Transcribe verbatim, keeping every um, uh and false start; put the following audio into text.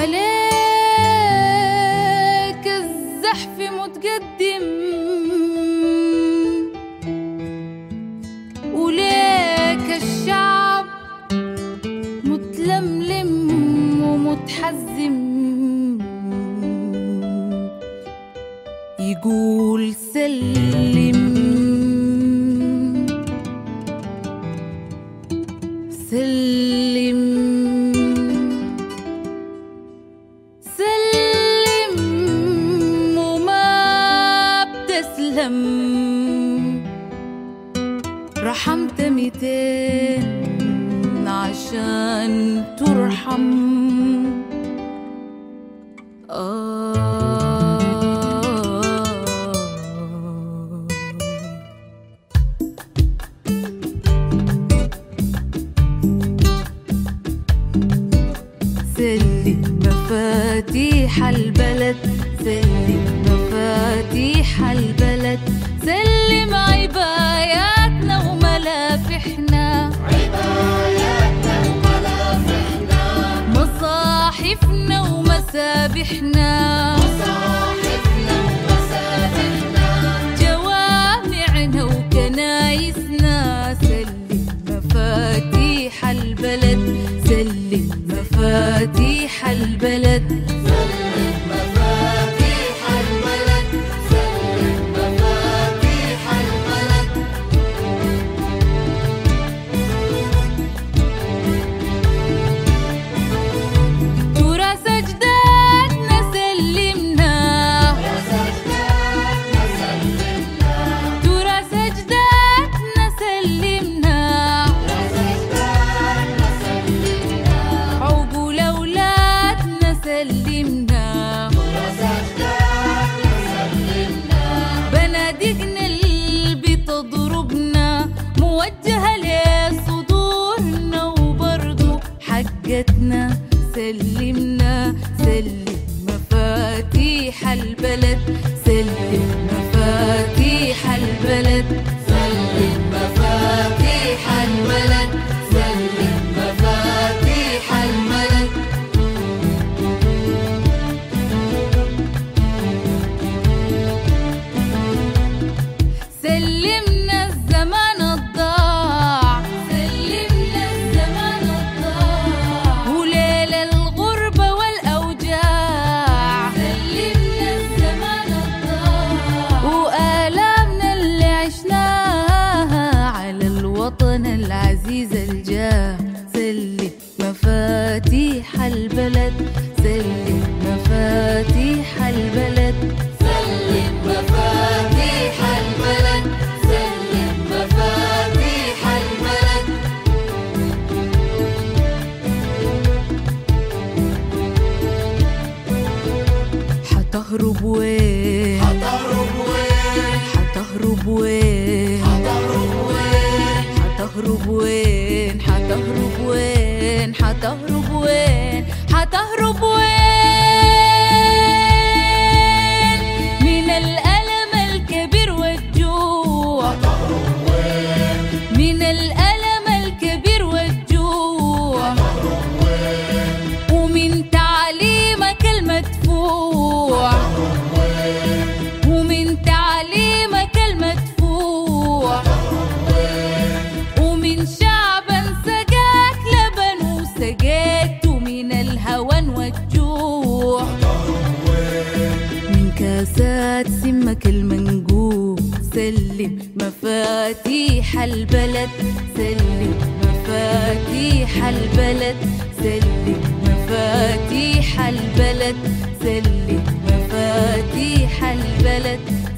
عليك الزحف متقدم وليك الشعب متلملم ومتحزم يقول سلم سلم سلم وما بتسلم رحمت ميتين عشان ترحم آه سلم مفاتيح البلد سلم مفاتيح البلد سلم عباياتنا وملافحنا عباياتنا وملافحنا مصاحفنا ومسابحنا مصاحفنا ومسابحنا جوامعنا وكنايسنا سلم مفاتيح البلد سلم مفاتيح البلد سلم مفاتيح البلد سلم مفاتيح البلد تراث أجدادنا سلمنا تراث أجدادنا سلمنا عقول أولادنا سلمنا بنادقنا اللي بتضربنا موجهة لصدورنا وبرضو حقتنا سلمنا سلم مفاتيح البلد سلم مفاتيح البلد سلم مفاتيح البلد سلم مفاتيح البلد سلمنا الزمان الضاع سلمنا الزمان الضاع وليل الغربة والأوجاع سلمنا الزمان الضاع وآلامنا اللي عشناها على الوطن العزيز الجاه سلم مفاتيح البلد سلم مفاتيح البلد سلم مفاتيح البلد سلم مفاتيح البلد حتهرب وين حتهرب وين حتهرب وين حتهرب وين حتهرب وين حتهرب وين حتهرب وين من الألم الكبير والجوع من الألم الكبير والجوع ومن تعليمك المدفوع ومن تعليمك المدفوع ومن شعبا سقاك لبن وسقيته من الهوان والجوع من كاسات سمك المنقوع سلم مفاتيح البلد سلم مفاتيح البلد سلم مفاتيح البلد سلم مفاتيح البلد